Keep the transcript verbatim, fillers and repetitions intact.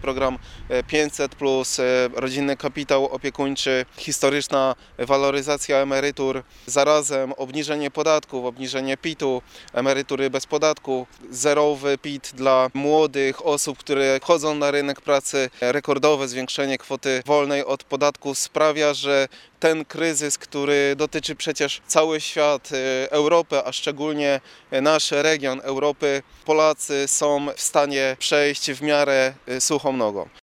program pięćset plus, rodzinny kapitał opiekuńczy, historyczna waloryzacja emerytur, zarazem obniżenie podatków, obniżenie pitu, emerytury bez podatku, zerowy pit dla młodych osób, które wchodzą na rynek pracy, rekordowe zwiększenie kwoty wolnej od podatku sprawia, że ten kryzys, który dotyczy przecież cały świat, Europę, a szczególnie nasz region Europy, Polacy są w stanie przejść w miarę suchą nogą.